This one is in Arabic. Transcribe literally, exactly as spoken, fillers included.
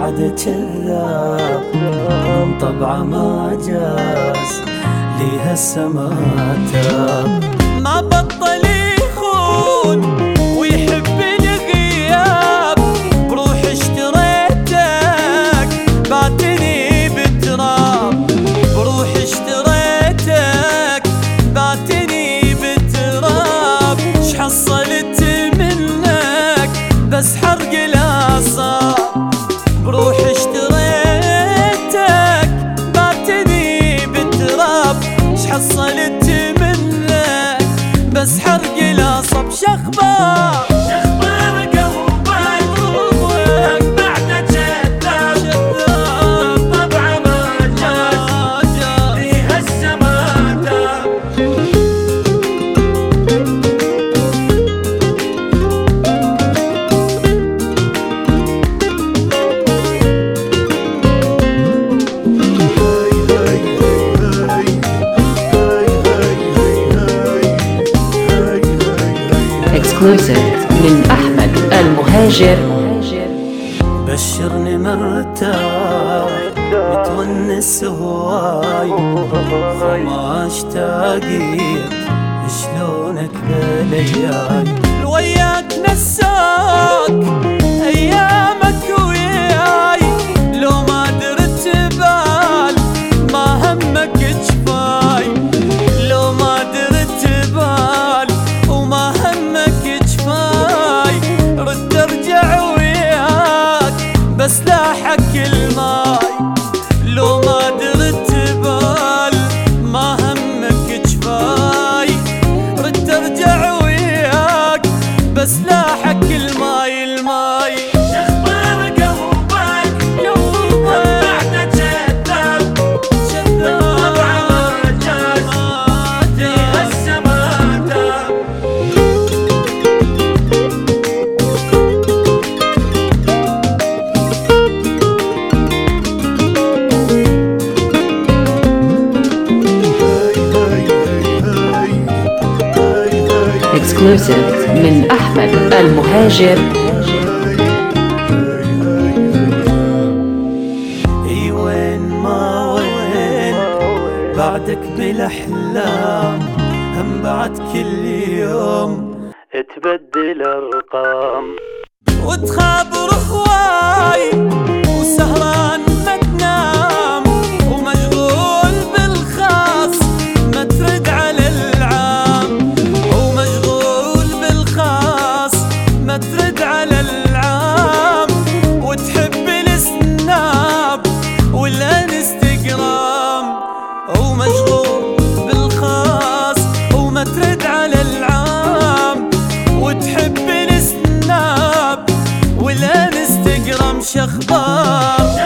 بعد كذاب من طبعه ما جاز ليها السما تاب. ما بطل يخون ويحب الغياب، بروح اشتريتك بعتني بالتراب، بروح اشتريتك بعتني بالتراب. شحصلت منك بس حرق الأعصاب، بروح اشتريتك بعتني بالتراب. شحصلت منك بس حرق الأعصاب. شخبار شخبار قلبك روحك بعد كذاب، طبعه ما جاز ليها السما تاب. Exclusive من أحمد المهاجر. بشرني مرتاح متونس هواي، ما اشتاقيت شلونك بلياي. وياك نساك ايامك وياي، لو ما درت بال ما همك جفاي، لو ما درت بال وما همك جفاي. رد ارجع وياك بس لاحك الماي، لو ما درت بال ما همك جفاي. رد ارجع وياك بس لاحك الماي الماي. شخبار قلبك بعد كذاب، طبعه ما جاز ليها السما تاب. Exclusive من أحمد المهاجر. اي وين ما وين بعدك بالاحلام، هم بعد كل يوم تبدل ارقام. وتخابر هواي وسهران ما تنام، ومشغول بالخاص ما ترد على العام، ومشغول بالخاص ما ترد على العام. وتحب السناب والانستغرام، ومشغول بالخاص وما ترد على العام. وتحب السناب والانستغرام. شخبار